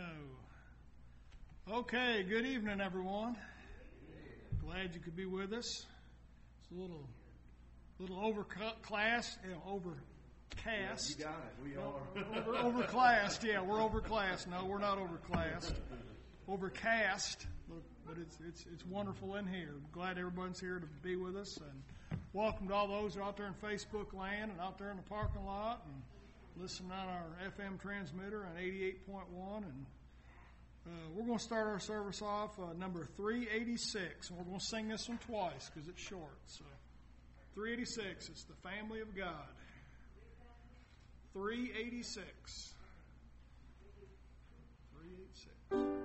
Okay, good evening, everyone. Glad you could be with us. It's a little overclass, overcast. You got it. We are. Overclassed, yeah, we're overclassed. No, we're not overclassed. Overcast, but it's wonderful in here. Glad everyone's here to be with us, and welcome to all those who are out there in Facebook land and out there in the parking lot and listening on our FM transmitter on 88.1. And we're going to start our service off number 386, and we're going to sing this one twice because it's short. So 386, it's the family of God. 386. 386.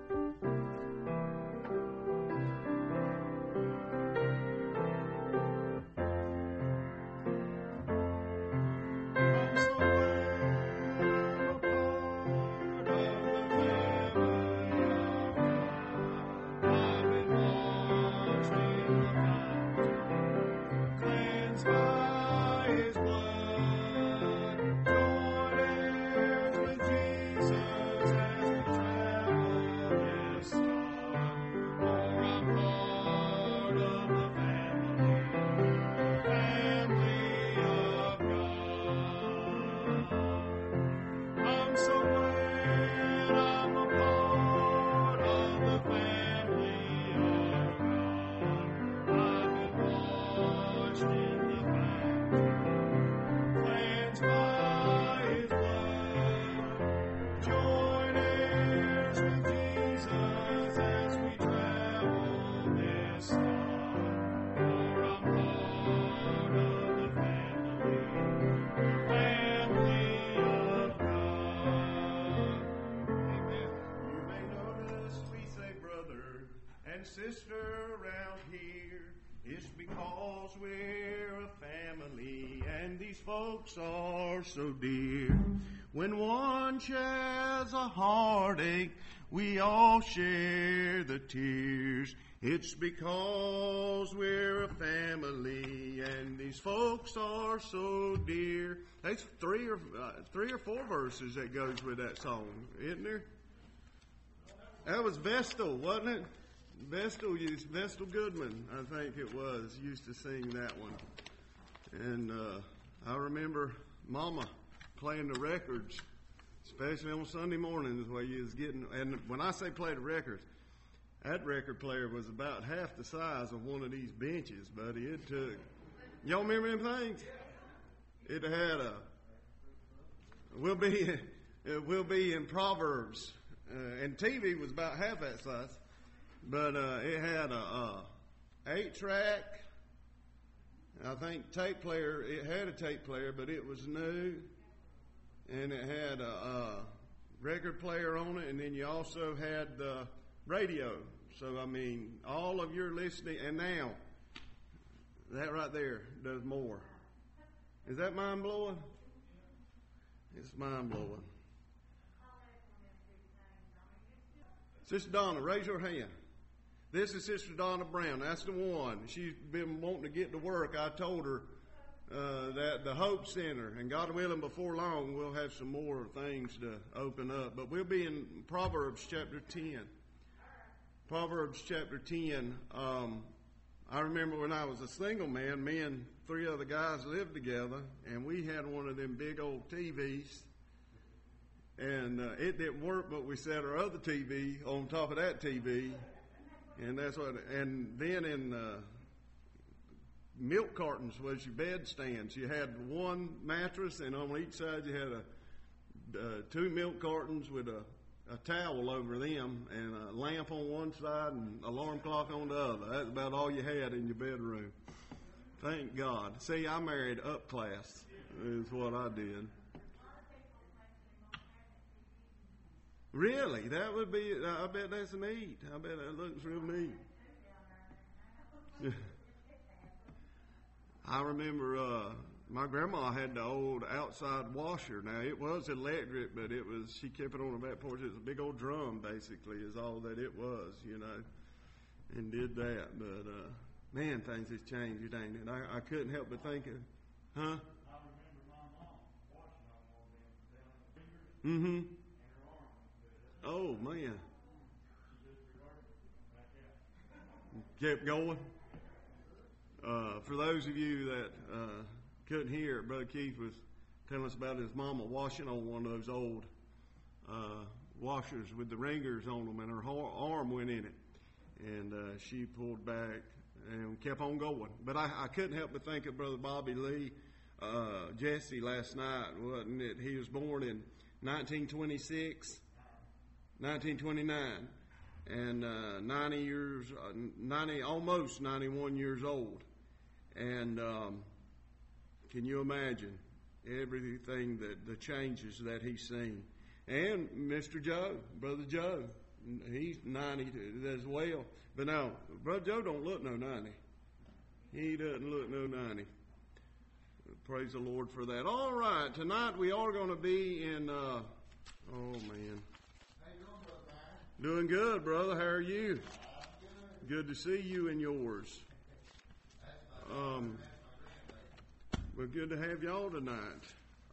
Sister around here, it's because we're a family and these folks are so dear. When one shares a heartache, we all share the tears. It's because we're a family and these folks are so dear. That's three or four verses that goes with that song, isn't there? That was Vestal, wasn't it? Vestal Goodman, I think it was, used to sing that one. And I remember Mama playing the records, especially on Sunday mornings where you was getting, and when I say play the records, that record player was about half the size of one of these benches, buddy. It took, y'all remember them things? It had we'll be in Proverbs, and TV was about half that size. But it had a 8-track, I think tape player. It had a tape player, but it was new. And it had a record player on it, and then you also had the radio. So, I mean, all of your listening, and now, that right there does more. Is that mind-blowing? It's mind-blowing. Sister Donna, raise your hand. This is Sister Donna Brown. That's the one. She's been wanting to get to work. I told her that the Hope Center, and God willing, before long, we'll have some more things to open up. But we'll be in Proverbs chapter 10. Proverbs chapter 10. I remember when I was a single man, me and 3 other guys lived together, and we had one of them big old TVs. And it didn't work, but we set our other TV on top of that TV. And that's what, and then in milk cartons was your bed stands. You had one mattress, and on each side you had 2 milk cartons with a towel over them, and a lamp on one side and alarm clock on the other. That's about all you had in your bedroom. Thank God. See, I married up class, is what I did. Really? That would be, I bet that's neat. I bet that looks real neat. I remember my grandma had the old outside washer. Now, it was electric, but she kept it on the back porch. It was a big old drum, basically, is all that it was, and did that. But, man, things has changed, ain't it? I couldn't help but think of, huh? I remember my mom washing on all them down the fingers. Mm-hmm. Oh, Oh, man. Kept going. For those of you that couldn't hear, Brother Keith was telling us about his mama washing on one of those old washers with the ringers on them, and her arm went in it. And she pulled back and kept on going. But I couldn't help but think of Brother Bobby Lee, Jesse, last night, wasn't it? He was born in 1926, 1929, and 90 almost 91 years old. And can you imagine everything the changes that he's seen? And Mr. Joe, Brother Joe, he's 90 as well. But now, Brother Joe don't look no 90. He doesn't look no 90. Praise the Lord for that. All right, tonight we are going to be in, oh man. How you doing, Brother Brian? Doing good, brother. How are you? Good. Good to see you and yours. Well, good to have y'all tonight.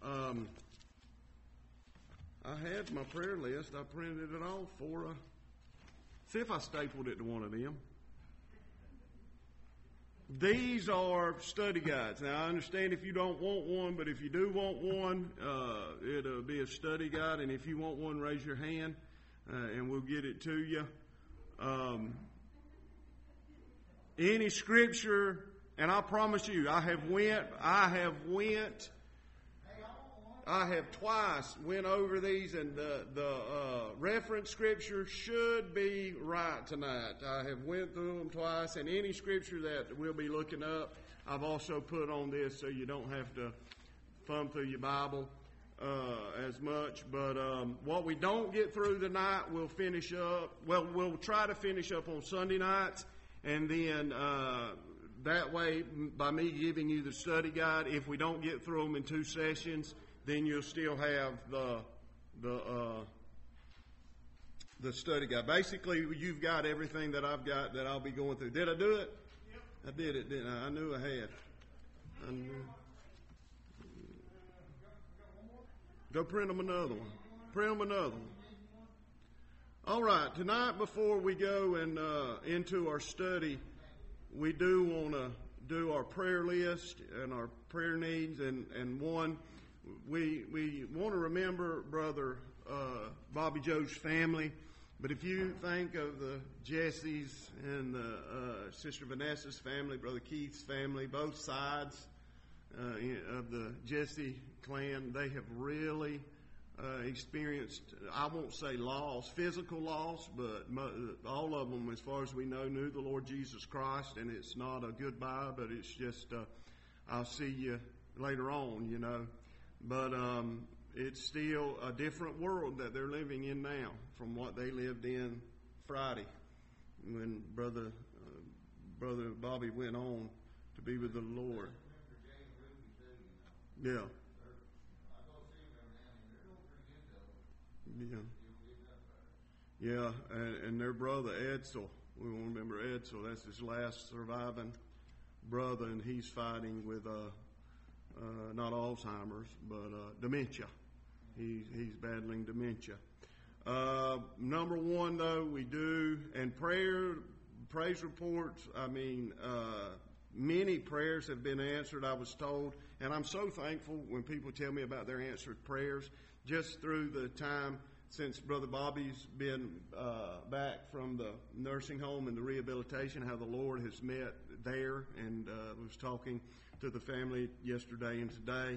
I had my prayer list. I printed it off for see if I stapled it to one of them. These are study guides. Now, I understand if you don't want one, but if you do want one, it'll be a study guide. And if you want one, raise your hand, and we'll get it to you. Any scripture, and I promise you, I have twice went over these, and the reference scripture should be right tonight. I have went through them twice, and any scripture that we'll be looking up, I've also put on this so you don't have to thumb through your Bible as much. But what we don't get through tonight, we'll finish up. Well, we'll try to finish up on Sunday nights, and then that way, by me giving you the study guide, if we don't get through them in 2 sessions, then you'll still have the study guide. Basically, you've got everything that I've got that I'll be going through. Did I do it? Yep. I did it, didn't I? I knew I had. Go print them another one. Print them another one. All right. Tonight, before we go and into our study, we do want to do our prayer list and our prayer needs, and one. We want to remember Brother Bobby Joe's family, but if you think of the Jesse's and Sister Vanessa's family, Brother Keith's family, both sides of the Jesse clan, they have really experienced, I won't say loss, physical loss, but all of them, as far as we know, knew the Lord Jesus Christ, and it's not a goodbye, but it's just, I'll see you later on, you know. But it's still a different world that they're living in now from what they lived in Friday when Brother Bobby went on to be with the Lord. Yeah. Yeah, and their brother Edsel, we want to remember Edsel, that's his last surviving brother, and he's fighting with not Alzheimer's, but dementia. He's battling dementia. Number one, though, we do, and praise reports, I mean, many prayers have been answered, I was told, and I'm so thankful when people tell me about their answered prayers. Just through the time since Brother Bobby's been back from the nursing home and the rehabilitation, how the Lord has met there, and was talking to the family yesterday and today.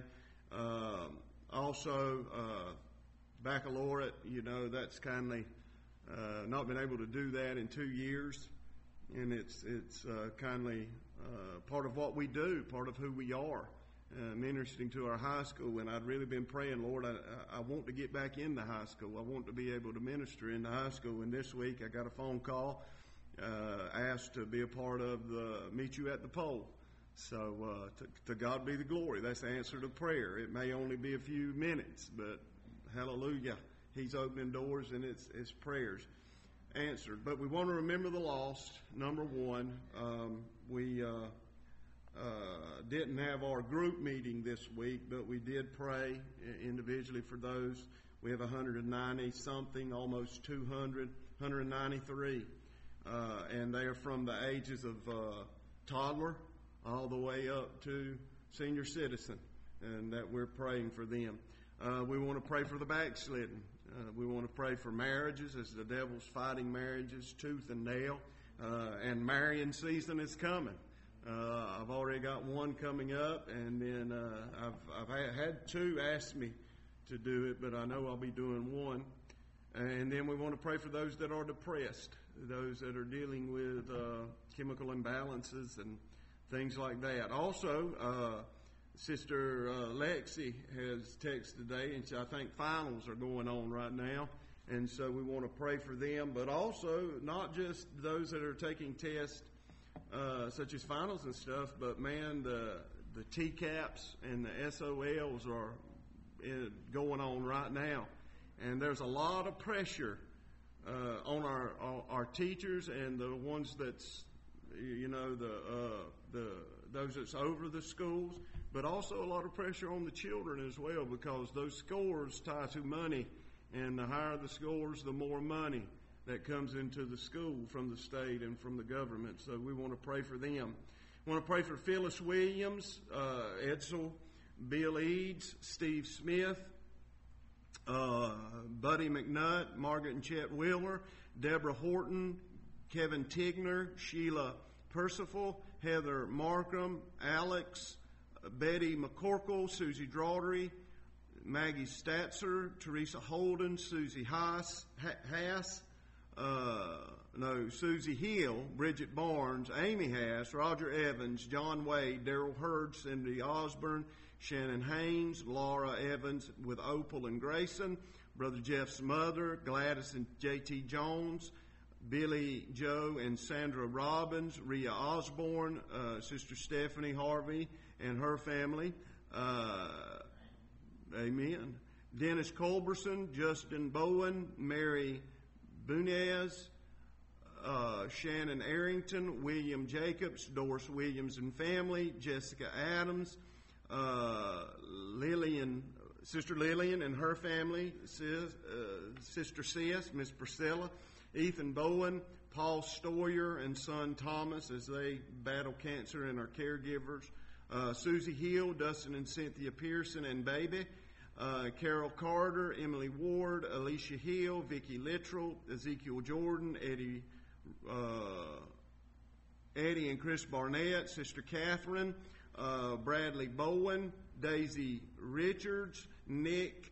Also, baccalaureate, you know, that's kindly not been able to do that in 2 years, and it's kindly part of what we do, part of who we are. Ministering to our high school, and I'd really been praying, Lord, I want to get back into high school. I want to be able to minister in the high school. And this week I got a phone call, asked to be a part of the Meet You at the Pole. So to God be the glory. That's the answer to prayer. It may only be a few minutes, but hallelujah, He's opening doors, and it's prayers answered. But we want to remember the lost. Number one, we didn't have our group meeting this week, but we did pray individually for those We have 190 something, almost 200, 193. And they are from the ages of toddler all the way up to senior citizen, and that we're praying for them. We want to pray for the backslidden. We want to pray for marriages as the devil's fighting marriages tooth and nail, and marrying season is coming. I've already got one coming up, and then I've had two ask me to do it, but I know I'll be doing one. And then we want to pray for those that are depressed, those that are dealing with chemical imbalances and things like that. Also, Sister Lexi has texted today, and I think finals are going on right now, and so we want to pray for them, but also not just those that are taking tests such as finals and stuff, but man, the TCAPs and the SOLs are going on right now, and there's a lot of pressure on our teachers and the ones that's those that's over the schools, but also a lot of pressure on the children as well, because those scores tie to money, and the higher the scores, the more money that comes into the school from the state and from the government. So we want to pray for them. We want to pray for Phyllis Williams, Edsel, Bill Eads, Steve Smith, Buddy McNutt, Margaret and Chet Wheeler, Deborah Horton, Kevin Tigner, Sheila Percival, Heather Markham, Alex, Betty McCorkle, Susie Daugherty, Maggie Statzer, Teresa Holden, Susie Haas, Susie Hill, Bridget Barnes, Amy Haas, Roger Evans, John Wade, Darrell Hurd, Cindy Osborne, Shannon Haynes, Laura Evans with Opal and Grayson, Brother Jeff's mother, Gladys and J.T. Jones, Billy Joe and Sandra Robbins, Rhea Osborne, Sister Stephanie Harvey and her family. Amen. Dennis Culberson, Justin Bowen, Mary Bunez, Shannon Arrington, William Jacobs, Doris Williams and family, Jessica Adams, Sister Lillian and her family, Sister Sis, Miss Priscilla, Ethan Bowen, Paul Stoyer and son Thomas as they battle cancer and are caregivers, Susie Hill, Dustin and Cynthia Pearson and baby, Carol Carter, Emily Ward, Alicia Hill, Vicki Littrell, Ezekiel Jordan, Eddie and Chris Barnett, Sister Catherine, Bradley Bowen, Daisy Richards, Nick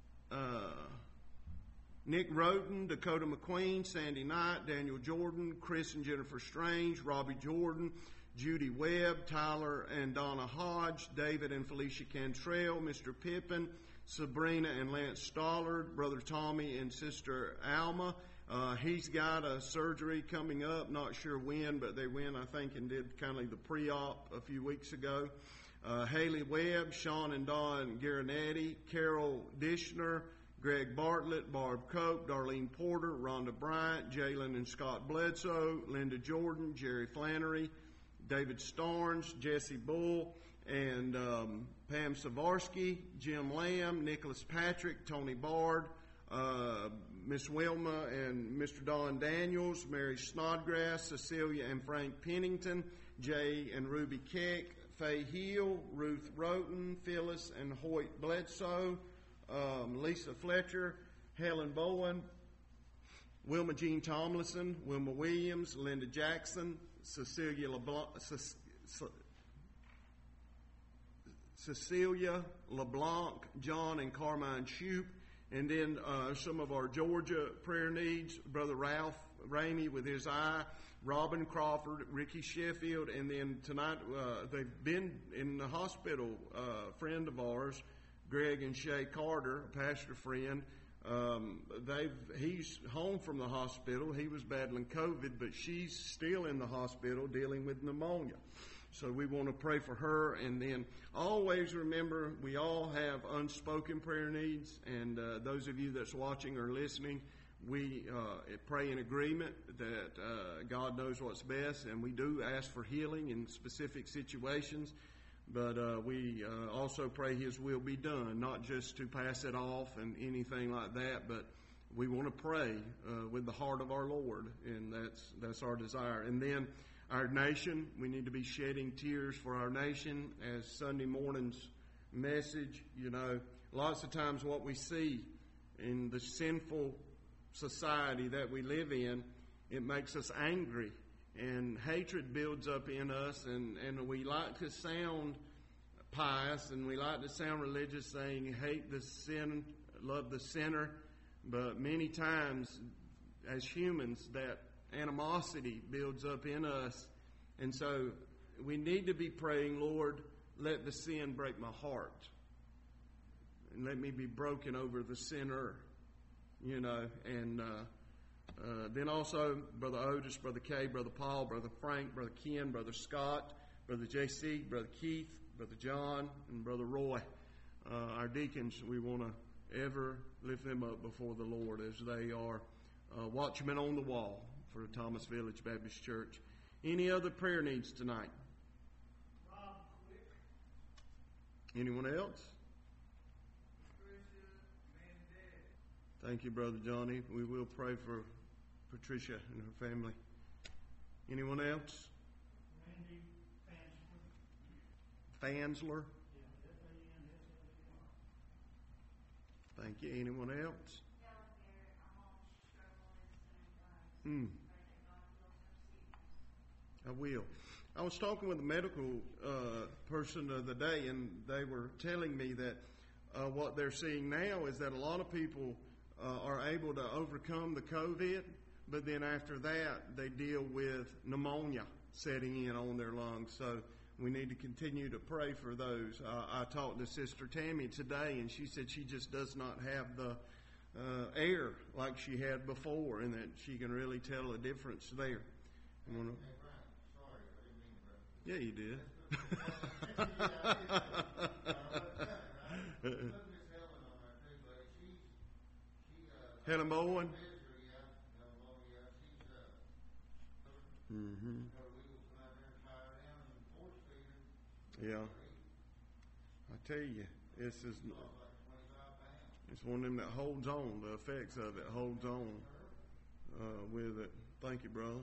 Roten, Dakota McQueen, Sandy Knight, Daniel Jordan, Chris and Jennifer Strange, Robbie Jordan, Judy Webb, Tyler and Donna Hodge, David and Felicia Cantrell, Mr. Pippin, Sabrina and Lance Stollard, Brother Tommy and Sister Alma. He's got a surgery coming up, not sure when, but they went, I think, and did kind of the pre-op a few weeks ago. Haley Webb, Sean and Don Garanetti, Carol Dishner, Greg Bartlett, Barb Cope, Darlene Porter, Rhonda Bryant, Jalen and Scott Bledsoe, Linda Jordan, Jerry Flannery, David Starnes, Jesse Bull, and Pam Savarsky, Jim Lamb, Nicholas Patrick, Tony Bard, Miss Wilma and Mr. Don Daniels, Mary Snodgrass, Cecilia and Frank Pennington, Jay and Ruby Keck, Faye Hill, Ruth Roten, Phyllis and Hoyt Bledsoe, Lisa Fletcher, Helen Bowen, Wilma Jean Tomlinson, Wilma Williams, Linda Jackson, Cecilia LeBlanc, John and Carmine Shoup, and then some of our Georgia prayer needs, Brother Ralph Ramey with his eye, Robin Crawford, Ricky Sheffield, and then tonight they've been in the hospital, a friend of ours, Greg and Shay Carter, a pastor friend. He's home from the hospital. He was battling COVID, but she's still in the hospital dealing with pneumonia. So we want to pray for her, and then always remember we all have unspoken prayer needs, and those of you that's watching or listening, we pray in agreement that God knows what's best, and we do ask for healing in specific situations. but we also pray His will be done, not just to pass it off and anything like that, but we want to pray with the heart of our Lord, and that's our desire. And then our nation, we need to be shedding tears for our nation, as Sunday morning's message. You know, lots of times what we see in the sinful society that we live in, it makes us angry, and hatred builds up in us, and we like to sound pious, and we like to sound religious, saying hate the sin, love the sinner, but many times as humans that animosity builds up in us, and so we need to be praying, Lord, let the sin break my heart, and let me be broken over the sinner, you know. And then also Brother Otis, Brother Kay, Brother Paul, Brother Frank, Brother Ken, Brother Scott, Brother J.C., Brother Keith, Brother John, and Brother Roy, our deacons. We want to ever lift them up before the Lord as they are watchmen on the wall for the Thomas Village Baptist Church. Any other prayer needs tonight? Anyone else? Thank you, Brother Johnny. We will pray for Patricia and her family. Anyone else? Randy Fansler. Thank you. Anyone else? I will. I was talking with a medical person the other day, and they were telling me that what they're seeing now is that a lot of people are able to overcome the COVID, but then after that they deal with pneumonia setting in on their lungs. So we need to continue to pray for those. I talked to Sister Tammy today, and she said she just does not have the air like she had before, and that she can really tell a difference there. Yeah, you did. Helen Bowen. Mm-hmm. Yeah. I tell you, it's one of them that holds on. The effects of it holds on with it. Thank you, brother.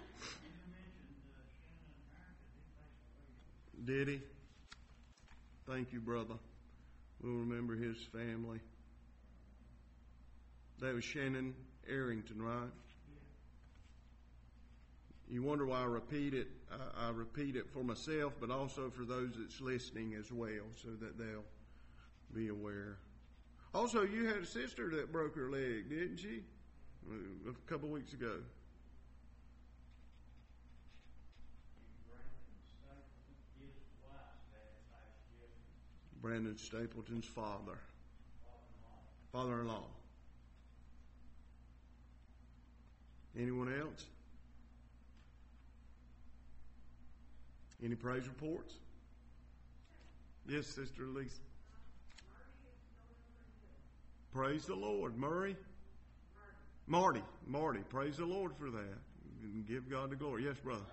Did he? Thank you, brother. We'll remember his family. That was Shannon Arrington, right? You wonder why I repeat it. I repeat it for myself, but also for those that's listening as well, so that they'll be aware. Also, you had a sister that broke her leg, didn't she? A couple of weeks ago. Brandon Stapleton's father-in-law. Anyone else? Any praise reports? Yes, Sister Lisa. Praise the Lord. Murray? Marty. Praise the Lord for that. Give God the glory. Yes, brother.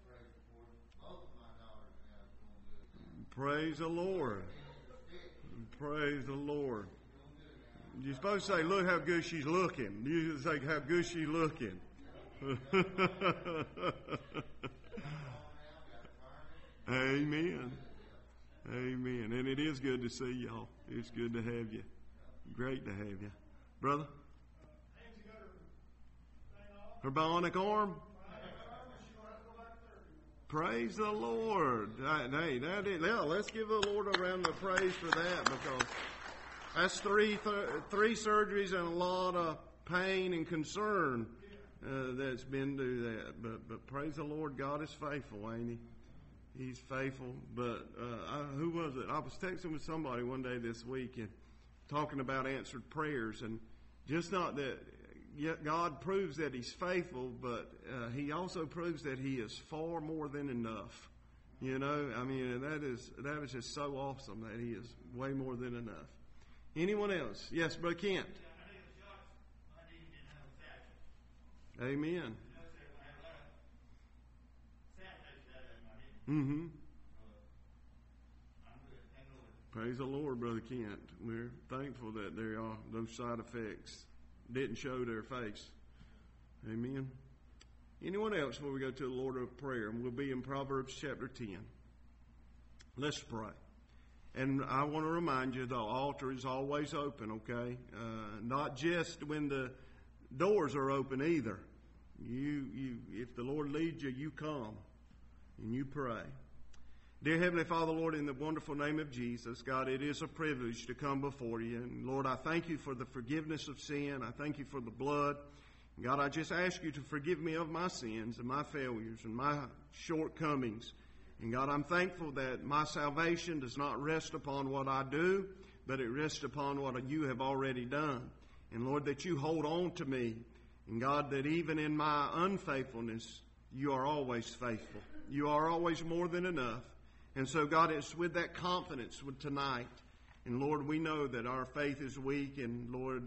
Praise the Lord. Praise the Lord. You're supposed to say, look how good she's looking. You say, how good she's looking. Amen. Amen. And it is good to see y'all. It's good to have you. Great to have you. Brother? Her bionic arm? Praise the Lord. Hey, let's give the Lord a round of praise for that, because that's three surgeries and a lot of pain and concern that's been to that. But praise the Lord, God is faithful, ain't He? He's faithful. But who was it? I was texting with somebody one day this week and talking about answered prayers, and just not that God proves that He's faithful, but He also proves that He is far more than enough. You know, I mean, that is just so awesome that He is way more than enough. Anyone else? Yes, Brother Kent. Amen. Mm-hmm. Praise the Lord, Brother Kent. We're thankful that there are those side effects didn't show their face. Amen. Anyone else before we go to the Lord of prayer? And we'll be in Proverbs chapter 10. Let's pray. And I want to remind you the altar is always open, okay? Not just when the doors are open either. If the Lord leads you, you come and you pray. Dear Heavenly Father, Lord, in the wonderful name of Jesus, God, it is a privilege to come before you. And Lord, I thank you for the forgiveness of sin. I thank you for the blood. God, I just ask you to forgive me of my sins and my failures and my shortcomings. And God, I'm thankful that my salvation does not rest upon what I do, but it rests upon what you have already done. And Lord, that you hold on to me. And God, that even in my unfaithfulness, you are always faithful. You are always more than enough. And so, God, it's with that confidence tonight. And Lord, we know that our faith is weak. And Lord,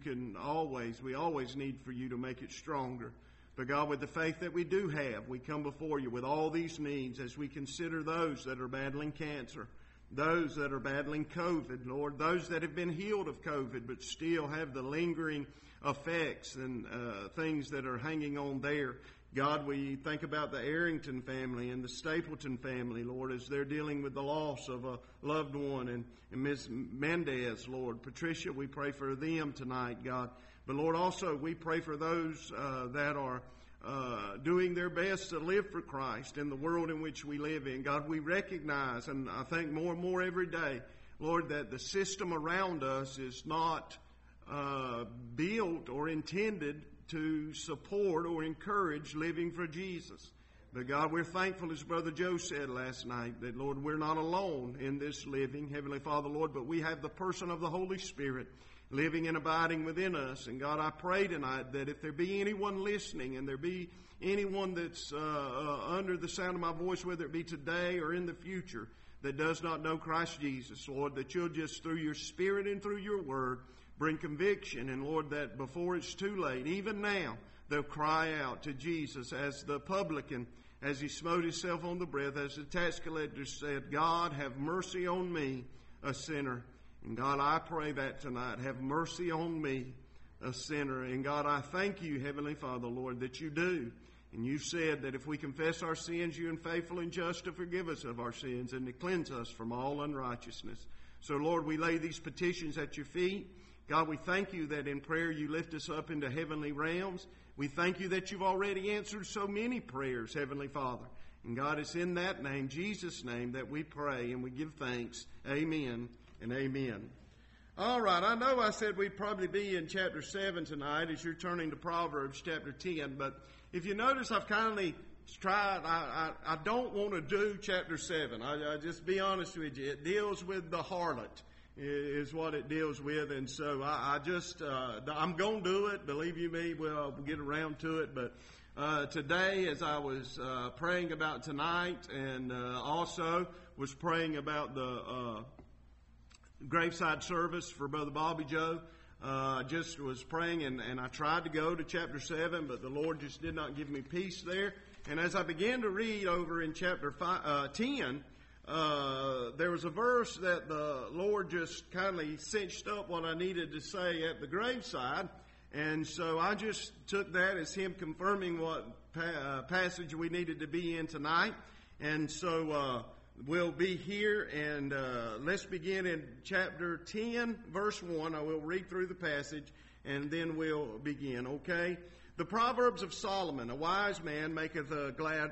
we always need for you to make it stronger. But God, with the faith that we do have, we come before you with all these needs as we consider those that are battling cancer, those that are battling COVID, Lord, those that have been healed of COVID but still have the lingering effects and things that are hanging on there. God, we think about the Arrington family and the Stapleton family, Lord, as they're dealing with the loss of a loved one. And Ms. Mendez, Lord, Patricia, we pray for them tonight, God. But Lord, also we pray for those that are doing their best to live for Christ in the world in which we live in. God, we recognize, and I think more and more every day, Lord, that the system around us is not built or intended to support or encourage living for Jesus. But God, we're thankful, as Brother Joe said last night, that, Lord, we're not alone in this living, Heavenly Father, Lord, but we have the person of the Holy Spirit living and abiding within us. And God, I pray tonight that if there be anyone listening and there be anyone that's under the sound of my voice, whether it be today or in the future, that does not know Christ Jesus, Lord, that you'll just, through your Spirit and through your word, bring conviction. And Lord, that before it's too late, even now, they'll cry out to Jesus as the publican, as he smote himself on the breast, as the tax collector said, God, have mercy on me, a sinner. And God, I pray that tonight, have mercy on me, a sinner. And God, I thank you, Heavenly Father, Lord, that you do. And you said that if we confess our sins, you are faithful and just to forgive us of our sins and to cleanse us from all unrighteousness. So Lord, we lay these petitions at your feet. God, we thank you that in prayer you lift us up into heavenly realms. We thank you that you've already answered so many prayers, Heavenly Father. And God, it's in that name, Jesus' name, that we pray and we give thanks. Amen and amen. All right, I know I said we'd probably be in chapter 7 tonight as you're turning to Proverbs chapter 10, but if you notice, I've kindly tried, I don't want to do chapter 7. I just be honest with you. It deals with the harlot is what it deals with, and so I'm going to do it. Believe you me, we'll get around to it. But today, as I was praying about tonight, and also was praying about the graveside service for Brother Bobby Joe, just was praying, and I tried to go to chapter 7, but the Lord just did not give me peace there. And as I began to read over in chapter 10, there was a verse that the Lord just kindly cinched up what I needed to say at the graveside. And so I just took that as him confirming what passage we needed to be in tonight. And so we'll be here, and let's begin in chapter 10, verse 1. I will read through the passage, and then we'll begin, okay? The Proverbs of Solomon: a wise son maketh a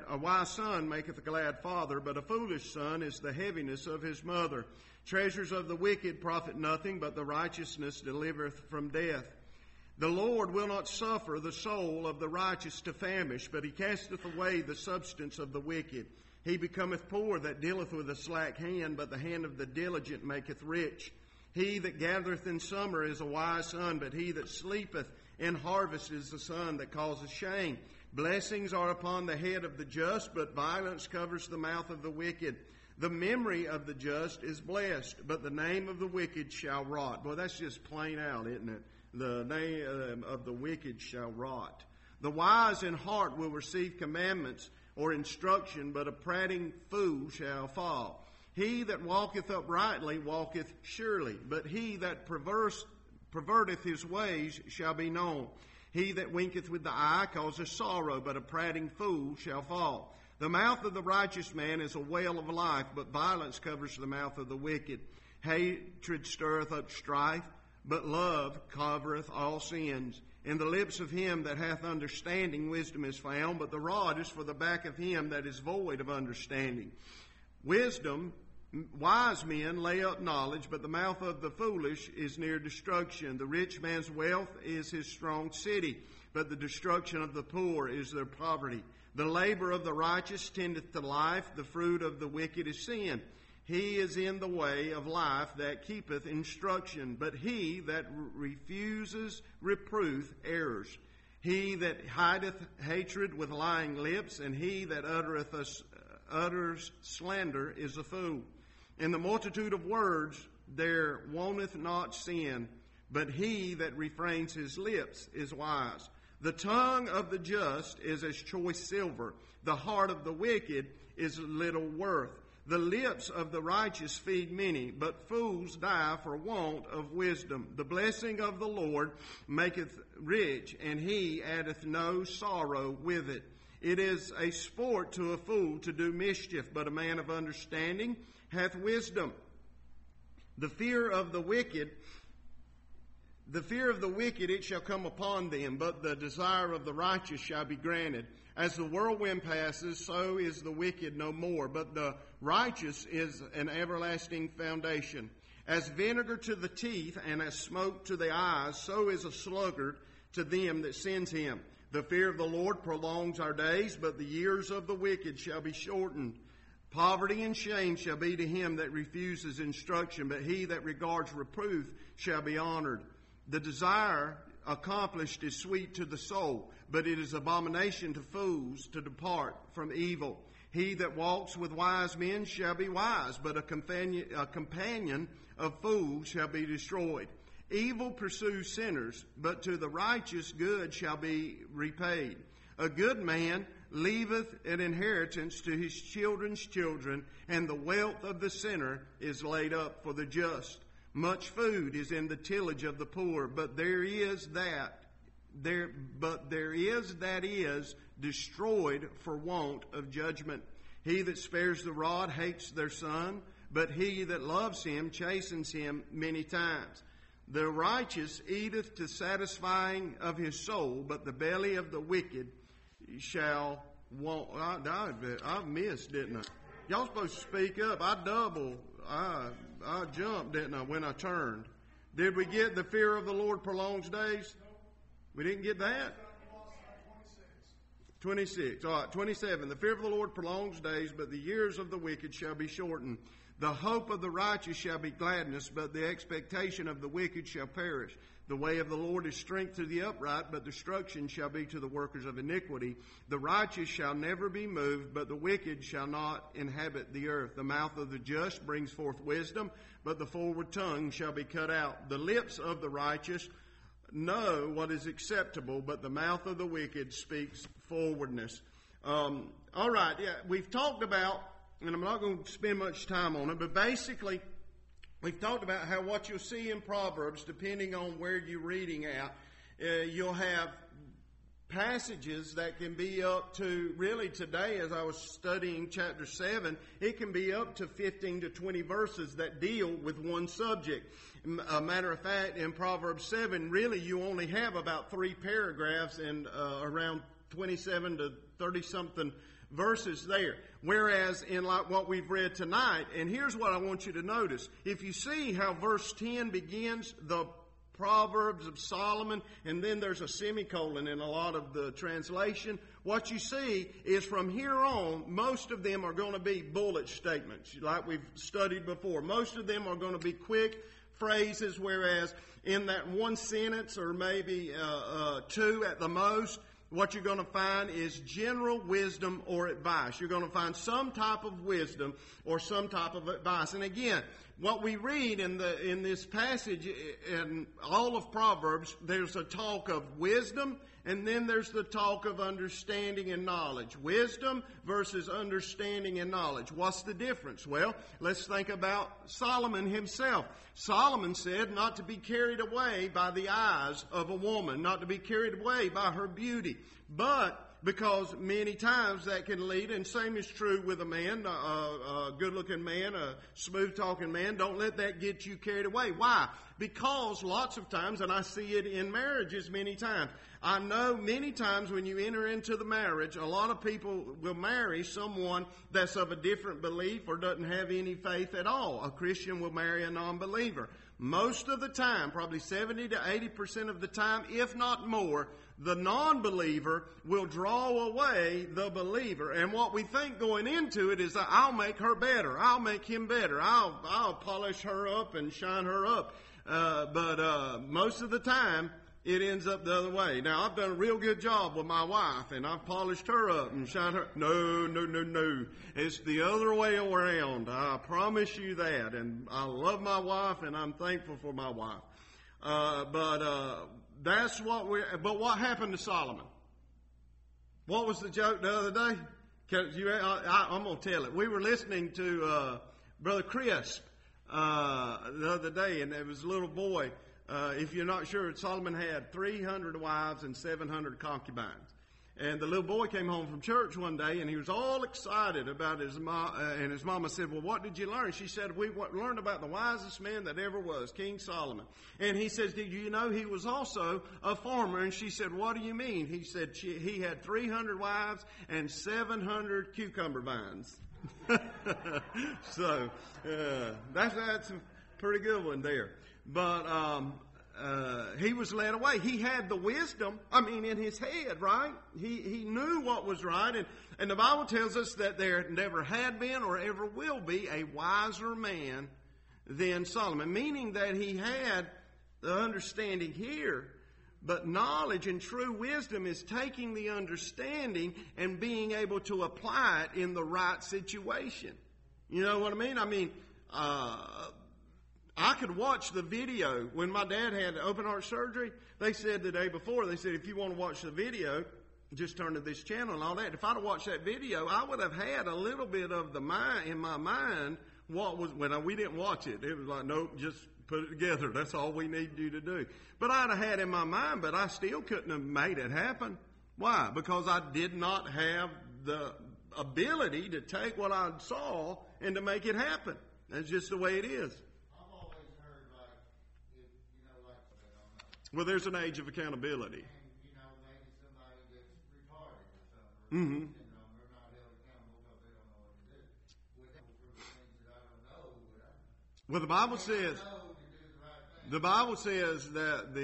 glad father, but a foolish son is the heaviness of his mother. Treasures of the wicked profit nothing, but the righteousness delivereth from death. The Lord will not suffer the soul of the righteous to famish, but he casteth away the substance of the wicked. He becometh poor that dealeth with a slack hand, but the hand of the diligent maketh rich. He that gathereth in summer is a wise son, but he that sleepeth in harvest is the son that causeth shame. Blessings are upon the head of the just, but violence covers the mouth of the wicked. The memory of the just is blessed, but the name of the wicked shall rot. Boy, that's just plain out, isn't it? The name of the wicked shall rot. The wise in heart will receive commandments or instruction, but a prating fool shall fall. He that walketh uprightly walketh surely, but he that perverteth his ways shall be known. He that winketh with the eye causeth sorrow, but a prating fool shall fall. The mouth of the righteous man is a well of life, but violence covers the mouth of the wicked. Hatred stirreth up strife, but love covereth all sins. In the lips of him that hath understanding wisdom is found, but the rod is for the back of him that is void of understanding. Wise men lay up knowledge, but the mouth of the foolish is near destruction. The rich man's wealth is his strong city, but the destruction of the poor is their poverty. The labor of the righteous tendeth to life, the fruit of the wicked is sin. He is in the way of life that keepeth instruction, but he that refuses reproof errs. He that hideth hatred with lying lips, and he that utters slander is a fool. In the multitude of words there wanteth not sin, but he that refrains his lips is wise. The tongue of the just is as choice silver. The heart of the wicked is little worth. The lips of the righteous feed many, but fools die for want of wisdom. The blessing of the Lord maketh rich, and he addeth no sorrow with it. It is a sport to a fool to do mischief, but a man of understanding hath wisdom. The fear of the wicked, it shall come upon them, but the desire of the righteous shall be granted. As the whirlwind passes, so is the wicked no more, but the righteous is an everlasting foundation. As vinegar to the teeth and as smoke to the eyes, so is a sluggard to them that sends him. The fear of the Lord prolongs our days, but the years of the wicked shall be shortened. Poverty and shame shall be to him that refuses instruction, but he that regards reproof shall be honored. The desire accomplished is sweet to the soul, but it is abomination to fools to depart from evil. He that walks with wise men shall be wise, but a companion of fools shall be destroyed. Evil pursues sinners, but to the righteous good shall be repaid. A good man leaveth an inheritance to his children's children, and the wealth of the sinner is laid up for the just. Much food is in the tillage of the poor, but there is destroyed for want of judgment. He that spares the rod hates their son, but he that loves him chastens him many times. The righteous eateth to satisfying of his soul, but the belly of the wicked shall want. I missed, didn't I? Y'all supposed to speak up. I jumped, didn't I, when I turned? Did we get the fear of the Lord prolongs days? We didn't get that? 26. All right, 27. The fear of the Lord prolongs days, but the years of the wicked shall be shortened. The hope of the righteous shall be gladness, but the expectation of the wicked shall perish. The way of the Lord is strength to the upright, but destruction shall be to the workers of iniquity. The righteous shall never be moved, but the wicked shall not inhabit the earth. The mouth of the just brings forth wisdom, but the forward tongue shall be cut out. The lips of the righteous know what is acceptable, but the mouth of the wicked speaks forwardness. All right, we've talked about, and I'm not going to spend much time on it, but basically we've talked about how what you'll see in Proverbs, depending on where you're reading at, you'll have passages that can be up to, really today as I was studying chapter 7, it can be up to 15 to 20 verses that deal with one subject. A matter of fact, in Proverbs 7, really you only have about 3 paragraphs and around 27 to 30-something verses there. Whereas in like what we've read tonight, and here's what I want you to notice. If you see how verse 10 begins, the Proverbs of Solomon, and then there's a semicolon in a lot of the translation, what you see is from here on, most of them are going to be bullet statements, like we've studied before. Most of them are going to be quick phrases, whereas in that one sentence or maybe 2 at the most, what you're going to find is general wisdom or advice. You're going to find some type of wisdom or some type of advice. And again, what we read in this passage in all of Proverbs, there's a talk of wisdom and then there's the talk of understanding and knowledge. Wisdom versus understanding and knowledge. What's the difference? Well, let's think about Solomon himself. Solomon said not to be carried away by the eyes of a woman, not to be carried away by her beauty, but because many times that can lead, and same is true with a man, a good-looking man, a smooth-talking man. Don't let that get you carried away. Why? Because lots of times, and I see it in marriages many times, I know many times when you enter into the marriage, a lot of people will marry someone that's of a different belief or doesn't have any faith at all. A Christian will marry a non-believer. Most of the time, probably 70 to 80% of the time, if not more, the non-believer will draw away the believer. And what we think going into it is that I'll make her better. I'll make him better. I'll polish her up and shine her up. But most of the time, it ends up the other way. Now, I've done a real good job with my wife, and I've polished her up and shined her. No. It's the other way around. I promise you that. And I love my wife, and I'm thankful for my wife. That's what but what happened to Solomon? What was the joke the other day? I'm going to tell it. We were listening to Brother Crisp the other day, and there was a little boy. If you're not sure, Solomon had 300 wives and 700 concubines. And the little boy came home from church one day, and he was all excited about his mom. And his mama said, well, what did you learn? She said, we learned about the wisest man that ever was, King Solomon. And he says, did you know he was also a farmer? And she said, what do you mean? He said, he had 300 wives and 700 cucumber vines. So, that's a pretty good one there. But he was led away. He had the wisdom, in his head, right? He knew what was right. And the Bible tells us that there never had been or ever will be a wiser man than Solomon, meaning that he had the understanding here. But knowledge and true wisdom is taking the understanding and being able to apply it in the right situation. You know what I mean? I could watch the video when my dad had open heart surgery. They said the day before, they said, if you want to watch the video, just turn to this channel and all that. If I'd have watched that video, I would have had a little bit of in my mind, when we didn't watch it. It was like, nope, just put it together. That's all we need you to do. But I'd have had in my mind, but I still couldn't have made it happen. Why? Because I did not have the ability to take what I saw and to make it happen. That's just the way it is. Well, there's an age of accountability. And, maybe somebody gets retarded or something. Mm-hmm. They're not held accountable because they don't know what to do. With the things that I don't know, well, the Bible says that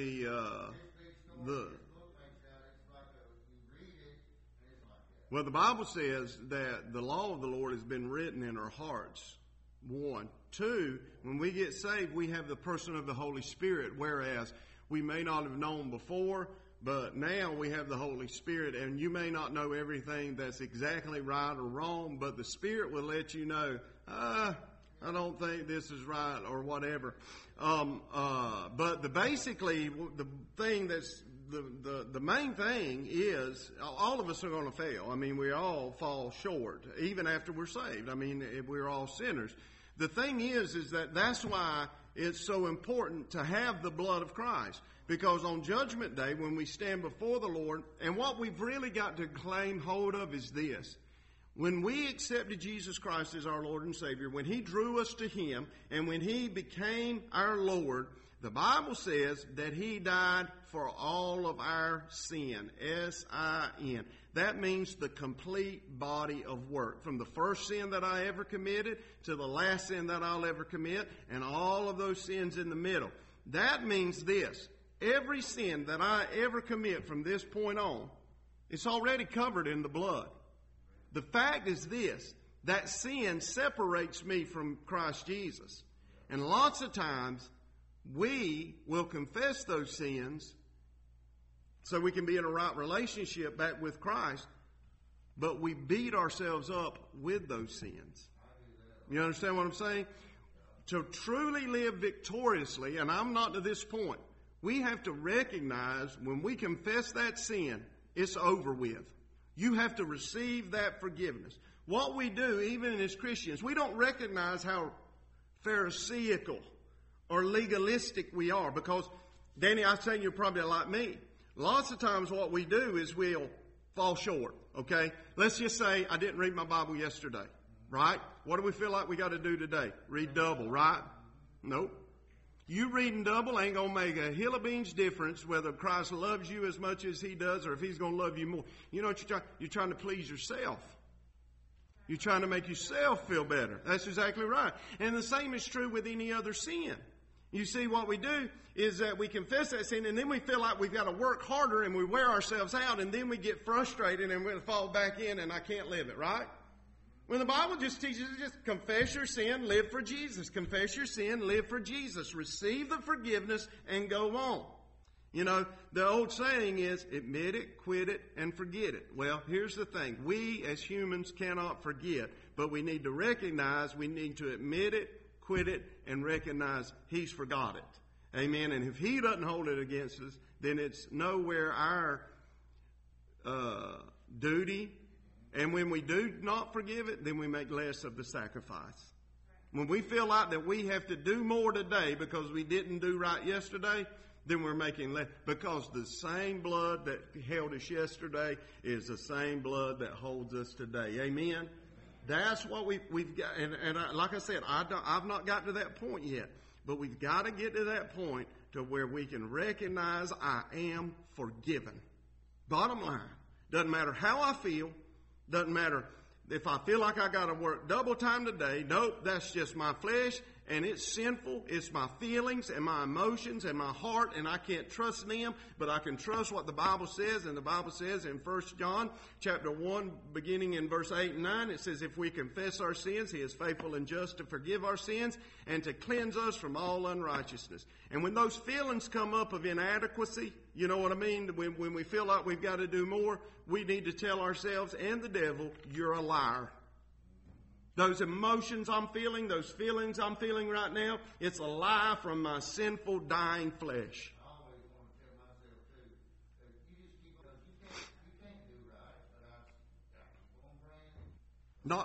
well, the Bible says that the law of the Lord has been written in our hearts. 1. 2, when we get saved, we have the person of the Holy Spirit, whereas we may not have known before, but now we have the Holy Spirit, and you may not know everything that's exactly right or wrong, but the Spirit will let you know, I don't think this is right or whatever. But basically, the thing that's the main thing is all of us are going to fail. We all fall short, even after we're saved. We're all sinners. The thing is that's why it's so important to have the blood of Christ. Because on Judgment Day, when we stand before the Lord, and what we've really got to claim hold of is this. When we accepted Jesus Christ as our Lord and Savior, when He drew us to Him, and when He became our Lord, the Bible says that He died for all of our sin. S-I-N. That means the complete body of work. From the first sin that I ever committed to the last sin that I'll ever commit, and all of those sins in the middle. That means this. Every sin that I ever commit from this point on, it's already covered in the blood. The fact is this, that sin separates me from Christ Jesus. And lots of times, we will confess those sins so we can be in a right relationship back with Christ, but we beat ourselves up with those sins. You understand what I'm saying? To truly live victoriously, and I'm not to this point, We have to recognize when we confess that sin, it's over with. You have to receive that forgiveness. What we do, even as Christians, we don't recognize how pharisaical or legalistic we are, because, Danny, I was saying you're probably like me. Lots of times what we do is we'll fall short, okay? Let's just say I didn't read my Bible yesterday, right? What do we feel like we got to do today? Read double, right? Nope. You reading double ain't going to make a hill of beans difference whether Christ loves you as much as He does or if He's going to love you more. You know what you're trying to please yourself. You're trying to make yourself feel better. That's exactly right. And the same is true with any other sin. You see, what we do is that we confess that sin, and then we feel like we've got to work harder, and we wear ourselves out, and then we get frustrated, and we fall back in, and I can't live it, right? When the Bible just teaches you just confess your sin, live for Jesus. Confess your sin, live for Jesus. Receive the forgiveness, and go on. You know, the old saying is, admit it, quit it, and forget it. Well, here's the thing. We as humans cannot forget, but we need to recognize, we need to admit it, quit it, and recognize He's forgot it. Amen. And if He doesn't hold it against us, then it's nowhere our duty. And when we do not forgive it, then we make less of the sacrifice. When we feel like that we have to do more today because we didn't do right yesterday, then we're making less. Because the same blood that held us yesterday is the same blood that holds us today. Amen. That's what we've got. And like I said, I've not got to that point yet. But we've got to get to that point to where we can recognize I am forgiven. Bottom line. Doesn't matter how I feel. Doesn't matter if I feel like I got to work double time today. Nope, that's just my flesh, and it's sinful. It's my feelings and my emotions and my heart, and I can't trust them, but I can trust what the Bible says. And the Bible says in 1 John chapter 1, beginning in verse 8 and 9, it says, if we confess our sins, He is faithful and just to forgive our sins and to cleanse us from all unrighteousness. And when those feelings come up of inadequacy, you know what I mean? When we feel like we've got to do more, we need to tell ourselves and the devil, you're a liar. Those emotions I'm feeling, those feelings I'm feeling right now, it's a lie from my sinful, dying flesh. I always want to tell myself too, that you just keep on, you can't do right, but I keep on praying.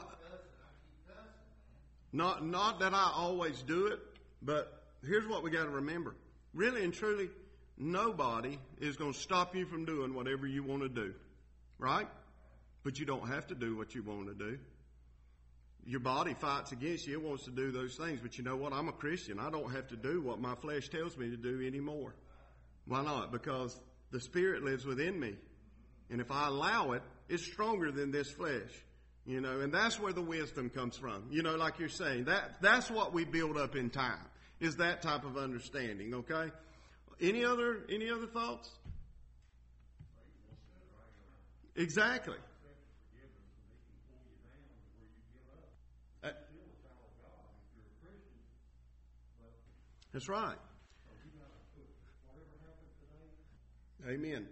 Not that I always do it, but here's what we got to remember. Really and truly, nobody is going to stop you from doing whatever you want to do. Right? But you don't have to do what you want to do. Your body fights against you. It wants to do those things. But you know what? I'm a Christian. I don't have to do what my flesh tells me to do anymore. Why not? Because the Spirit lives within me. And if I allow it, it's stronger than this flesh. You know, and that's where the wisdom comes from. You know, like you're saying, that's what we build up in time, is that type of understanding, okay? Any other thoughts? Exactly. That's right. Amen.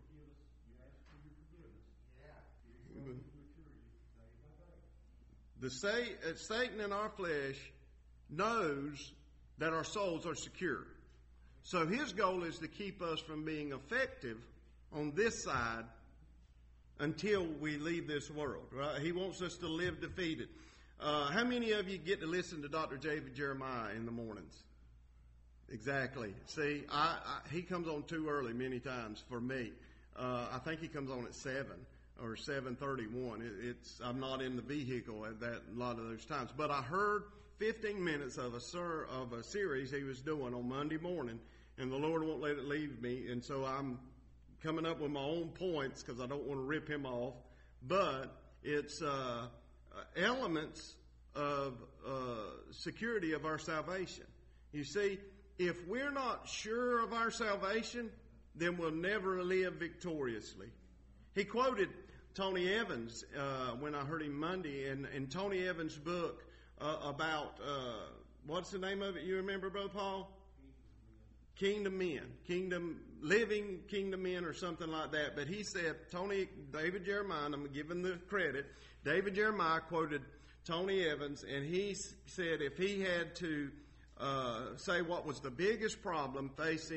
Satan in our flesh knows that our souls are secure. So his goal is to keep us from being effective on this side until we leave this world, right? He wants us to live defeated. How many of you get to listen to Dr. David Jeremiah in the mornings? Exactly. See, he comes on too early many times for me. I think he comes on at 7 or 7:31. I'm not in the vehicle at a lot of those times. But I heard 15 minutes of a series he was doing on Monday morning, and the Lord won't let it leave me. And so I'm coming up with my own points because I don't want to rip him off. But it's elements of security of our salvation. You see, if we're not sure of our salvation, then we'll never live victoriously. He quoted Tony Evans when I heard him Monday in Tony Evans' book about, what's the name of it? You remember, Brother Paul? Kingdom Men. Living Kingdom Men or something like that. But he said, David Jeremiah, and I'm giving the credit, David Jeremiah quoted Tony Evans, and he said if he had to say what was the biggest problem facing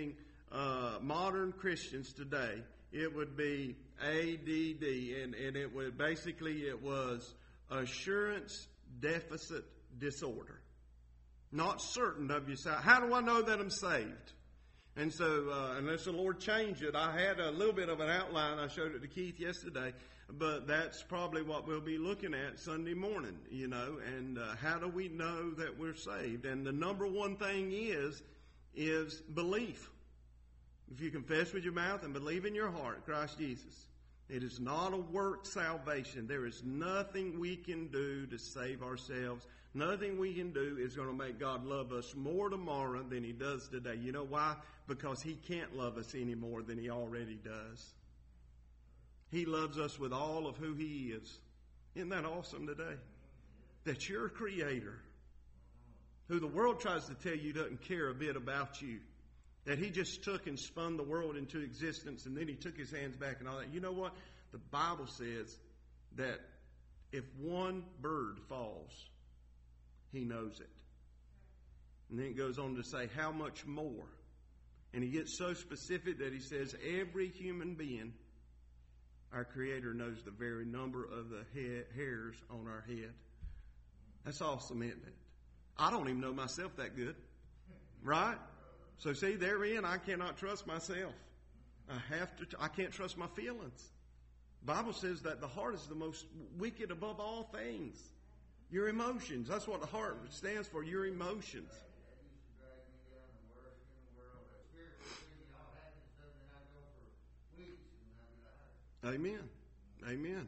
modern Christians today, it would be ADD, and it would basically, it was assurance deficit disorder. Not certain of your salvation. How do I know that I'm saved? And so, unless the Lord changed it, I had a little bit of an outline. I showed it to Keith yesterday, but that's probably what we'll be looking at Sunday morning, and how do we know that we're saved? And the number one thing is belief. If you confess with your mouth and believe in your heart Christ Jesus, it is not a work salvation. There is nothing we can do to save ourselves. Nothing we can do is going to make God love us more tomorrow than He does today. You know why? Because He can't love us any more than He already does. He loves us with all of who He is. Isn't that awesome today? That your Creator, who the world tries to tell you doesn't care a bit about you, that He just took and spun the world into existence and then He took His hands back and all that. You know what? The Bible says that if one bird falls, He knows it. And then it goes on to say how much more. And He gets so specific that He says every human being, our Creator knows the very number of the hairs on our head. That's awesome, isn't it? I don't even know myself that good. Right? So see, therein I cannot trust myself. I can't trust my feelings. The Bible says that the heart is the most wicked above all things. Your emotions. That's what the heart stands for, your emotions. Amen. Amen.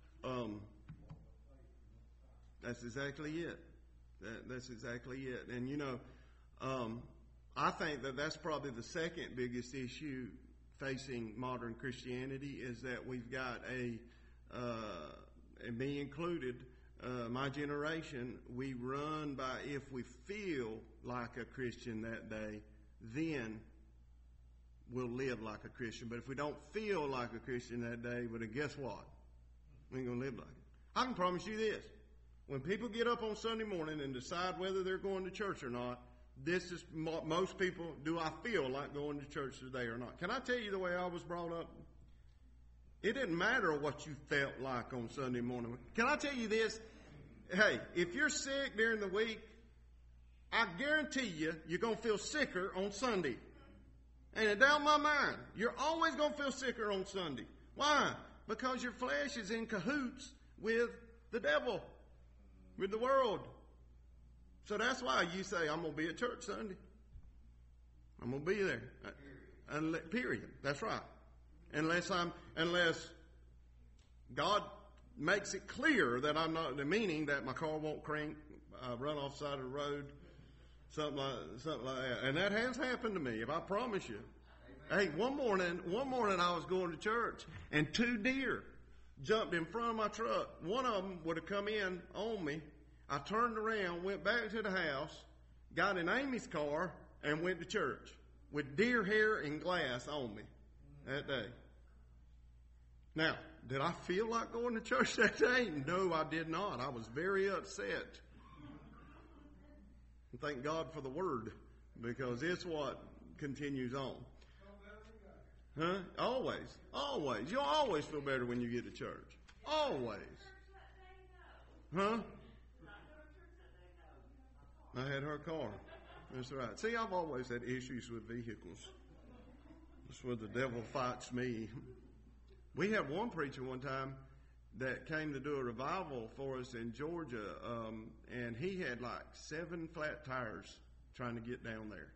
That's exactly it. That's exactly it. And I think that that's probably the second biggest issue facing modern Christianity is that we've got and me included, my generation, we run by if we feel like a Christian that day, then we'll live like a Christian. But if we don't feel like a Christian that day, well, then guess what? We ain't going to live like it. I can promise you this. When people get up on Sunday morning and decide whether they're going to church or not, this is most people, do I feel like going to church today or not? Can I tell you the way I was brought up? It didn't matter what you felt like on Sunday morning. Can I tell you this? Hey, if you're sick during the week, I guarantee you're going to feel sicker on Sunday. Ain't it down my mind? You're always going to feel sicker on Sunday. Why? Because your flesh is in cahoots with the devil, with the world. So that's why you say, I'm going to be at church Sunday. I'm going to be there. Period. That's right. Unless God makes it clear that I'm not, the meaning that my car won't crank, run off the side of the road, something like that. And that has happened to me, if I promise you. Hey, one morning I was going to church and 2 deer jumped in front of my truck. One of them would have come in on me. I turned around, went back to the house, got in Amy's car, and went to church with deer hair and glass on me that day. Now, did I feel like going to church that day? No, I did not. I was very upset. And thank God for the Word, because it's what continues on. Huh? Always. Always. You'll always feel better when you get to church. Always. Huh? I had her car. That's right. See, I've always had issues with vehicles. That's where the devil fights me. We had one preacher one time that came to do a revival for us in Georgia, and he had like 7 flat tires trying to get down there.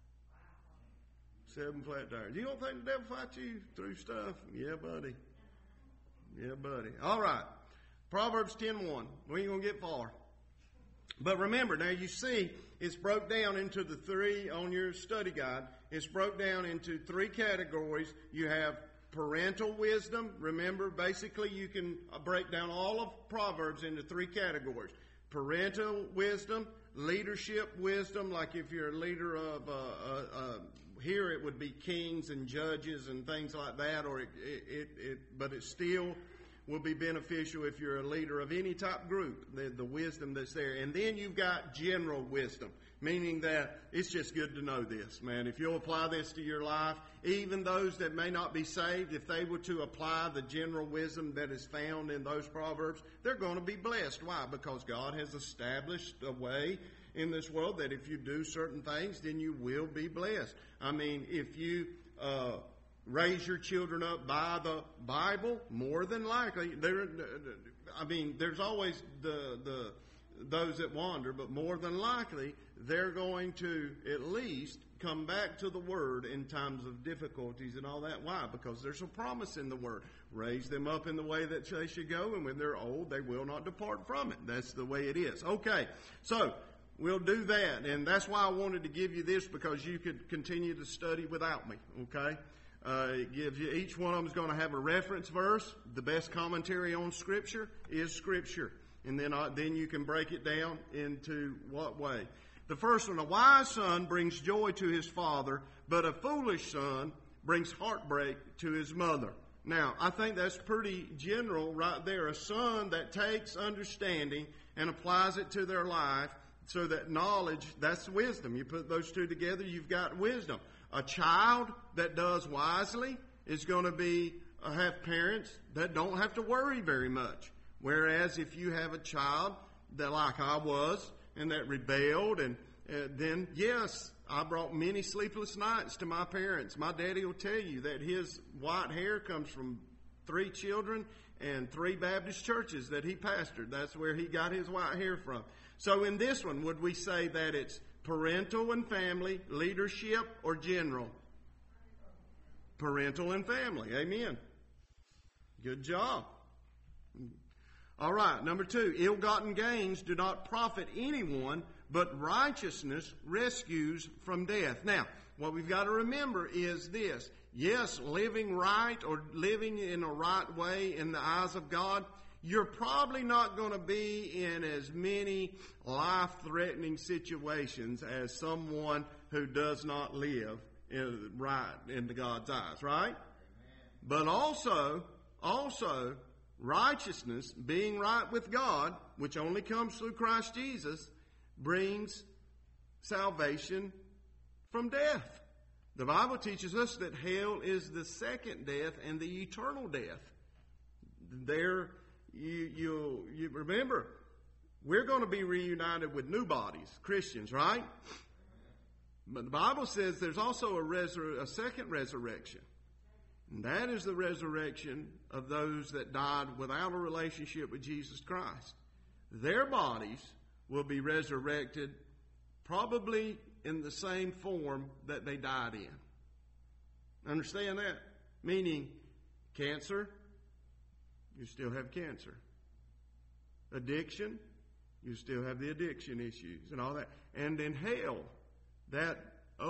7 flat tires. You don't think the devil fights you through stuff? Yeah, buddy. Yeah, buddy. All right. Proverbs 10:1. We ain't going to get far. But remember, now you see, it's broke down into the 3 on your study guide. It's broke down into 3 categories. You have parental wisdom. Remember, basically you can break down all of Proverbs into 3 categories. Parental wisdom, leadership wisdom, like if you're a leader of, here it would be kings and judges and things like that, or but it's still will be beneficial if you're a leader of any type group, the wisdom that's there. And then you've got general wisdom, meaning that it's just good to know this, man. If you'll apply this to your life, even those that may not be saved, if they were to apply the general wisdom that is found in those Proverbs, they're going to be blessed. Why? Because God has established a way in this world that if you do certain things, then you will be blessed. I mean, if you raise your children up by the Bible, more than likely, there's always those that wander, but more than likely, they're going to at least come back to the Word in times of difficulties and all that. Why? Because there's a promise in the Word. Raise them up in the way that they should go, and when they're old, they will not depart from it. That's the way it is. Okay, so we'll do that, and that's why I wanted to give you this, because you could continue to study without me, okay? It gives you, each one of them is going to have a reference verse. The best commentary on Scripture is Scripture. And then you can break it down into what way. The first one, a wise son brings joy to his father, but a foolish son brings heartbreak to his mother. Now, I think that's pretty general right there. A son that takes understanding and applies it to their life, so that knowledge, that's wisdom. You put those two together, you've got wisdom. A child that does wisely is going to have parents that don't have to worry very much. Whereas if you have a child that, like I was, and that rebelled, and then, yes, I brought many sleepless nights to my parents. My daddy will tell you that his white hair comes from 3 children and 3 Baptist churches that he pastored. That's where he got his white hair from. So in this one, would we say that it's parental and family, leadership, or general? Parental and family. Amen. Good job. All right, number 2, ill-gotten gains do not profit anyone, but righteousness rescues from death. Now, what we've got to remember is this. Yes, living right or living in a right way in the eyes of God, you're probably not going to be in as many life-threatening situations as someone who does not live right in God's eyes, right? But also, righteousness, being right with God, which only comes through Christ Jesus, brings salvation from death. The Bible teaches us that hell is the second death and the eternal death. There, you remember, we're going to be reunited with new bodies, Christians, right? But the Bible says there's also a second resurrection. And that is the resurrection of those that died without a relationship with Jesus Christ. Their bodies will be resurrected probably in the same form that they died in. Understand that? Meaning, cancer, you still have cancer. Addiction, you still have the addiction issues and all that. And in hell, that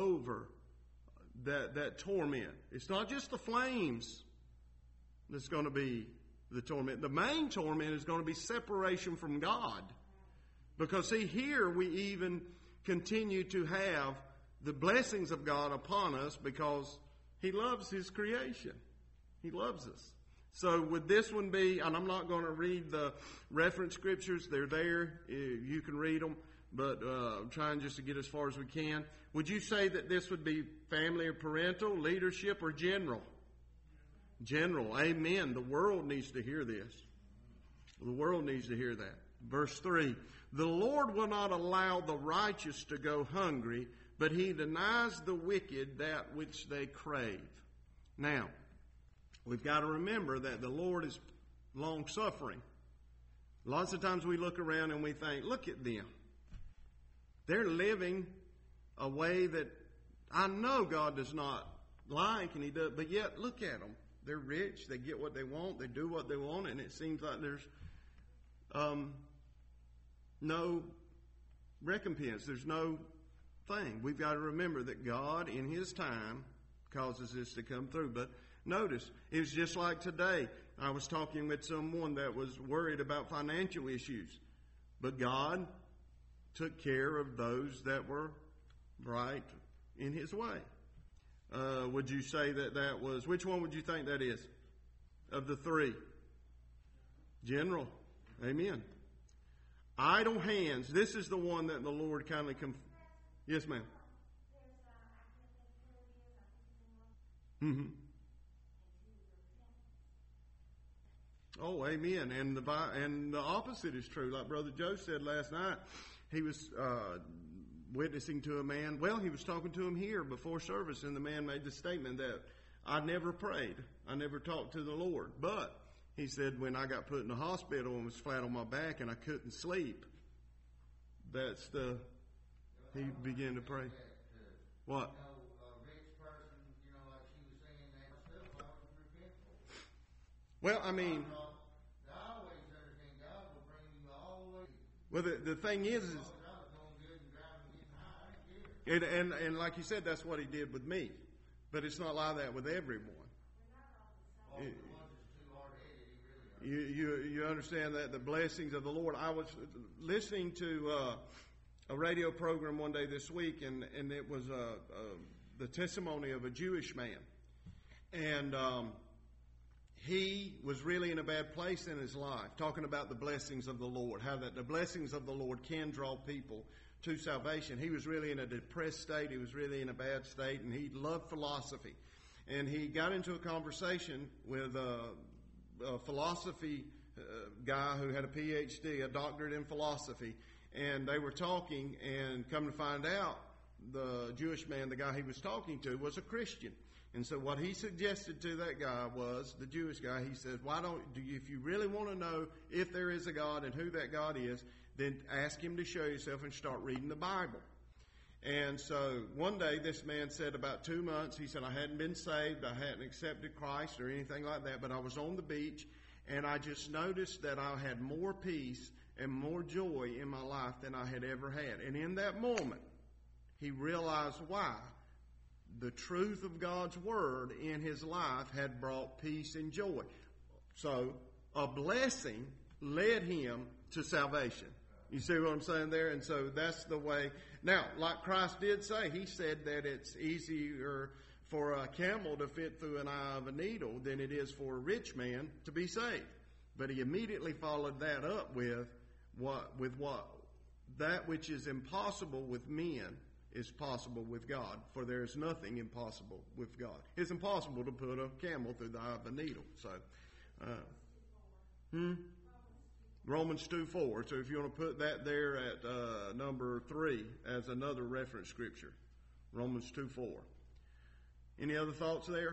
torment. It's not just the flames that's going to be the torment. The main torment is going to be separation from God. Because, see, here we even continue to have the blessings of God upon us because He loves His creation. He loves us. So would this one be, and I'm not going to read the reference scriptures. They're there. You can read them. But I'm trying just to get as far as we can. Would you say that this would be family or parental, leadership, or general? General. Amen. The world needs to hear this. The world needs to hear that. Verse 3. The Lord will not allow the righteous to go hungry, but He denies the wicked that which they crave. Now, we've got to remember that the Lord is long-suffering. Lots of times we look around and we think, look at them. They're living a way that I know God does not like, and He does, but yet look at them. They're rich. They get what they want. They do what they want, and it seems like there's no recompense. There's no thing. We've got to remember that God, in His time, causes this to come through. But notice, it's just like today. I was talking with someone that was worried about financial issues, but God took care of those that were right in His way. Would you say that was, which one would you think that is of the 3? General. Amen. Idle hands. This is the one that the Lord kindly Yes, ma'am. Mm-hmm. Oh, amen. And the opposite is true. Like Brother Joe said last night, he was witnessing to a man. Well, he was talking to him here before service, and the man made the statement that I never prayed. I never talked to the Lord. But he said when I got put in the hospital and was flat on my back and I couldn't sleep, he began to pray. What? Well, I mean, well, the thing is and like you said, that's what he did with me. But it's not like that with everyone. You understand that the blessings of the Lord. I was listening to a radio program one day this week, and it was the testimony of a Jewish man. And he was really in a bad place in his life, talking about the blessings of the Lord, how that the blessings of the Lord can draw people to salvation. He was really in a depressed state. He was really in a bad state, and he loved philosophy. And he got into a conversation with a philosophy guy who had a PhD, a doctorate in philosophy, and they were talking, and come to find out, the Jewish man, the guy he was talking to, was a Christian. And so what he suggested to that guy was, the Jewish guy, he said, if you really want to know if there is a God and who that God is, then ask him to show yourself and start reading the Bible. And so one day this man said about 2 months, he said, I hadn't been saved, I hadn't accepted Christ or anything like that, but I was on the beach and I just noticed that I had more peace and more joy in my life than I had ever had. And in that moment, he realized why. The truth of God's Word in his life had brought peace and joy. So a blessing led him to salvation. You see what I'm saying there? And so that's the way. Now, like Christ did say, he said that it's easier for a camel to fit through an eye of a needle than it is for a rich man to be saved. But he immediately followed that up with what that which is impossible with men is possible with God, for there is nothing impossible with God. It's impossible to put a camel through the eye of a needle. So, Romans 2:4. So if you want to put that there at number 3 as another reference scripture, Romans 2:4. Any other thoughts there?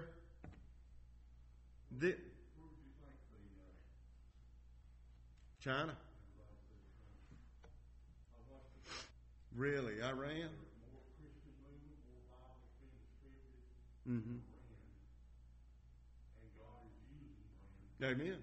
China? Really? Iran? Mm-hmm. Amen.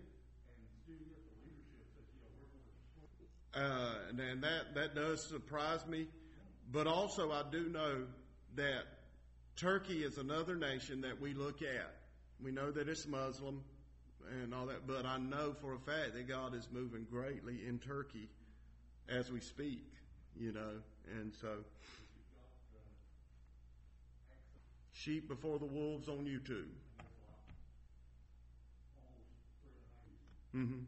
And that does surprise me. But also I do know that Turkey is another nation that we look at. We know that it's Muslim and all that, but I know for a fact that God is moving greatly in Turkey as we speak, and so sheep before the wolves on YouTube. Mm-hmm.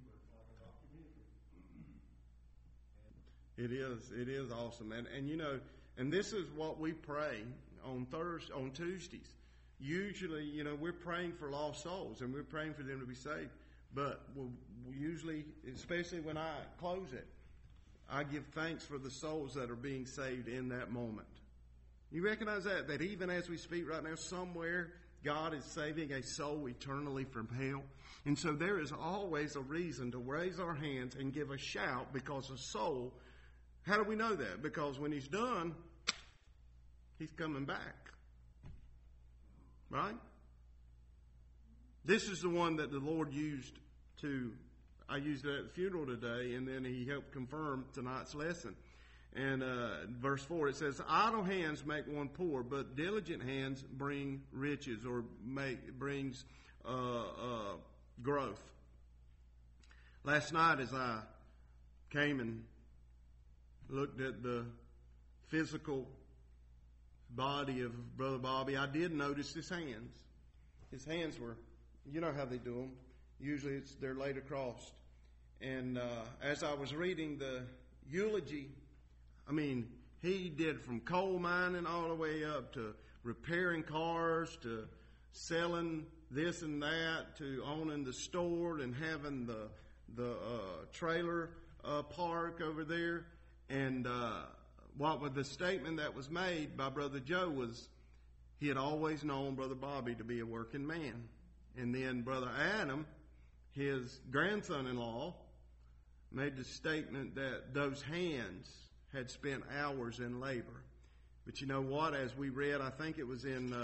It is awesome. And this is what we pray on Tuesdays. Usually, we're praying for lost souls and we're praying for them to be saved. But we'll usually, especially when I close it, I give thanks for the souls that are being saved in that moment. You recognize that even as we speak right now, somewhere God is saving a soul eternally from hell. And so there is always a reason to raise our hands and give a shout because a soul. How do we know that? Because when he's done, he's coming back. Right? This is the one that the Lord used I used it at the funeral today, and then he helped confirm tonight's lesson. And verse 4, it says, idle hands make one poor, but diligent hands bring riches or brings growth. Last night as I came and looked at the physical body of Brother Bobby, I did notice his hands. His hands were, you know how they do them. Usually they're laid across. And as I was reading the eulogy, I mean, he did from coal mining all the way up to repairing cars to selling this and that to owning the store and having the trailer park over there. And what was the statement that was made by Brother Joe was he had always known Brother Bobby to be a working man. And then Brother Adam, his grandson-in-law, made the statement that those hands had spent hours in labor. But you know what? As we read, I think it was in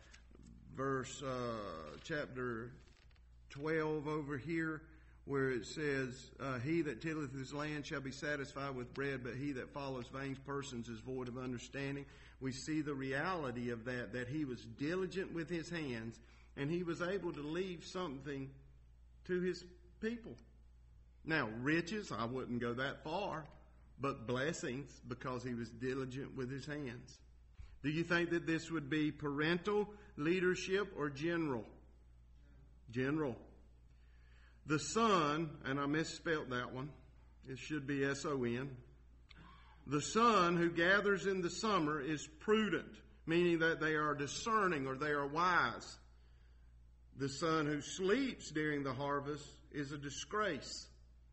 chapter 12 over here, where it says, he that tilleth his land shall be satisfied with bread, but he that follows vain persons is void of understanding. We see the reality of that he was diligent with his hands, and he was able to leave something to his people. Now, riches, I wouldn't go that far, but blessings, because he was diligent with his hands. Do you think that this would be parental leadership or general? General. The son, and I misspelled that one. It should be S-O-N. The son who gathers in the summer is prudent, meaning that they are discerning or they are wise. The son who sleeps during the harvest is a disgrace.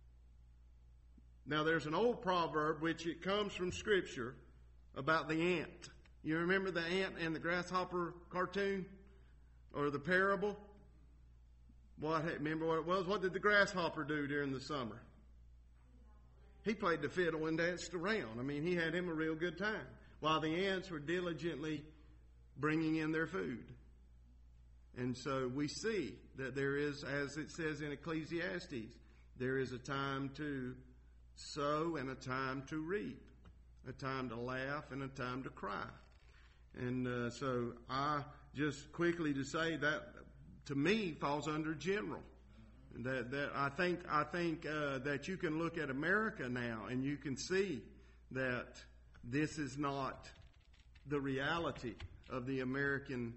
Now, there's an old proverb, which it comes from Scripture, about the ant. You remember the ant and the grasshopper cartoon? Or the parable? Remember what it was? What did the grasshopper do during the summer? He played the fiddle and danced around. I mean, he had him a real good time. While the ants were diligently bringing in their food. And so we see that there is, as it says in Ecclesiastes, there is a time to sow and a time to reap, a time to laugh and a time to cry. And so I just quickly to say that to me falls under general. That I think that you can look at America now and you can see that this is not the reality of the American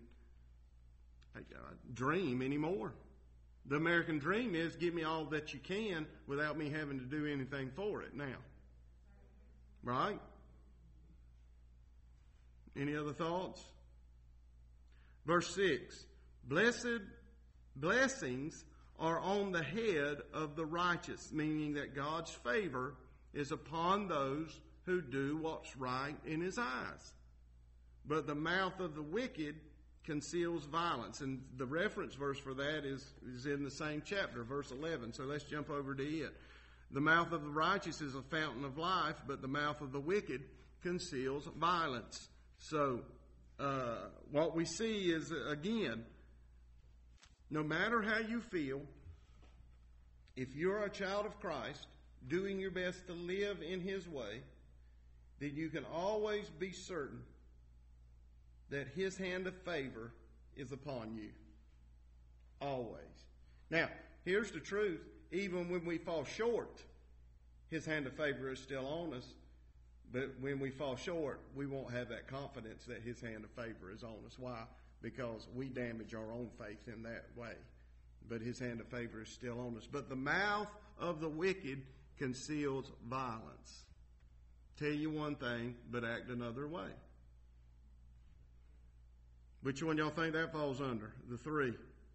dream anymore. The American dream is give me all that you can without me having to do anything for it now. Right? Any other thoughts? Verse 6. Blessings are on the head of the righteous, meaning that God's favor is upon those who do what's right in his eyes. But the mouth of the wicked conceals violence. And the reference verse for that is in the same chapter, verse 11. So let's jump over to it. The mouth of the righteous is a fountain of life, but the mouth of the wicked conceals violence. So what we see is, again, no matter how you feel, if you're a child of Christ, doing your best to live in his way, then you can always be certain that his hand of favor is upon you. Always. Now, here's the truth. Even when we fall short, his hand of favor is still on us. But when we fall short, we won't have that confidence that his hand of favor is on us. Why? Because we damage our own faith in that way. But his hand of favor is still on us. But the mouth of the wicked conceals violence. Tell you one thing, but act another way. Which one y'all think that falls under? The three.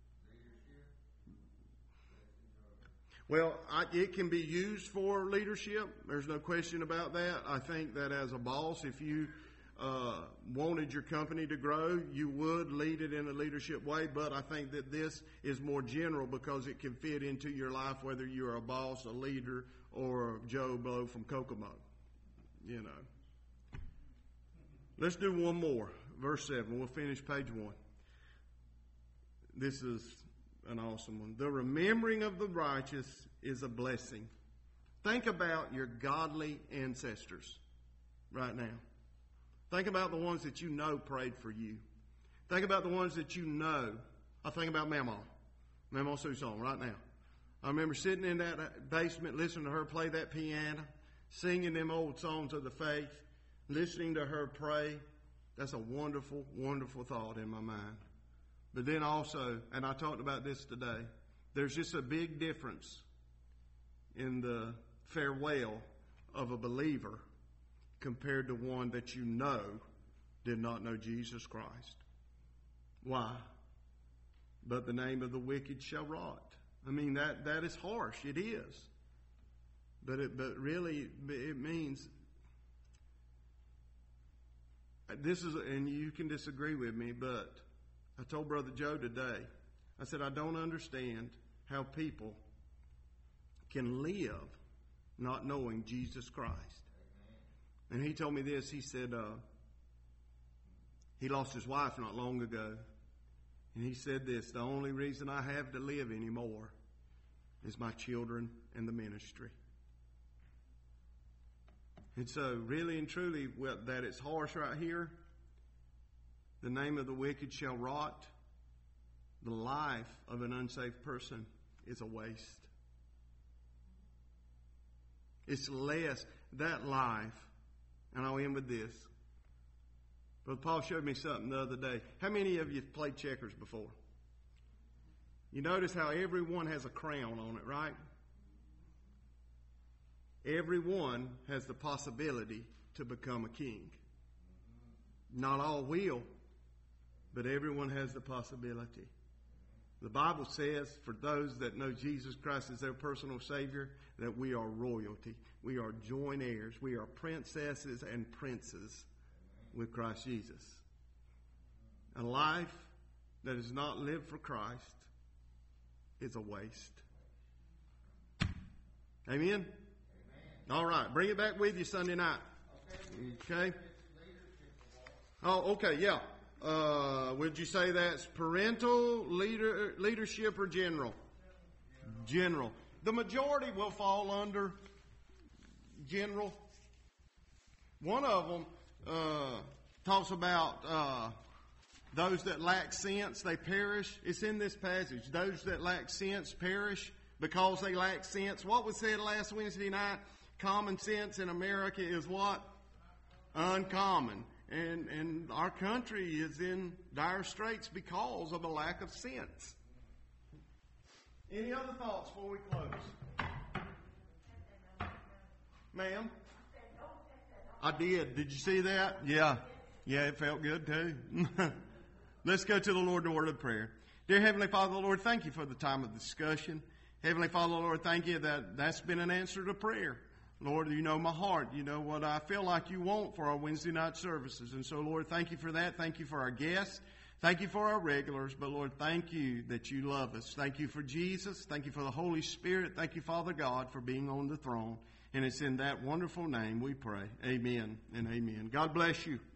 Well, it can be used for leadership. There's no question about that. I think that as a boss, if you wanted your company to grow, you would lead it in a leadership way. But I think that this is more general because it can fit into your life, whether you're a boss, a leader, or Joe Blow from Kokomo. You know. Let's do one more. Verse 7. We'll finish page 1. This is an awesome one. The remembering of the righteous is a blessing. Think about your godly ancestors right now. Think about the ones that you know prayed for you. Think about the ones that you know. I think about Mama Susan right now. I remember sitting in that basement listening to her play that piano, singing them old songs of the faith, listening to her pray. That's a wonderful, wonderful thought in my mind. But then also, and I talked about this today, there's just a big difference in the farewell of a believer compared to one that you know did not know Jesus Christ. Why? But the name of the wicked shall rot. I mean, that is harsh. It is. But really, it means, this is, and you can disagree with me, but I told Brother Joe today, I said, I don't understand how people can live not knowing Jesus Christ. And he told me this. He said he lost his wife not long ago. And he said this, the only reason I have to live anymore is my children and the ministry. And so, really and truly, that it's harsh right here. The name of the wicked shall rot. The life of an unsaved person is a waste. It's less, that life, and I'll end with this. Brother Paul showed me something the other day. How many of you have played checkers before? You notice how everyone has a crown on it, right? Everyone has the possibility to become a king. Not all will, but everyone has the possibility. The Bible says, for those that know Jesus Christ as their personal Savior, that we are royalty. We are joint heirs. We are princesses and princes with Christ Jesus. A life that is not lived for Christ is a waste. Amen? All right, bring it back with you Sunday night. Okay? Oh, okay, yeah. Would you say that's parental, leadership, or general? General. The majority will fall under general. One of them talks about those that lack sense, they perish. It's in this passage. Those that lack sense perish because they lack sense. What was said last Wednesday night? Common sense in America is what? Uncommon. And our country is in dire straits because of a lack of sense. Any other thoughts before we close? Ma'am? I did. Did you see that? Yeah. Yeah, it felt good too. Let's go to the Lord in a word of prayer. Dear Heavenly Father, Lord, thank you for the time of discussion. Heavenly Father, Lord, thank you that that's been an answer to prayer. Lord, you know my heart. You know what I feel like you want for our Wednesday night services. And so, Lord, thank you for that. Thank you for our guests. Thank you for our regulars. But, Lord, thank you that you love us. Thank you for Jesus. Thank you for the Holy Spirit. Thank you, Father God, for being on the throne. And it's in that wonderful name we pray. Amen and amen. God bless you.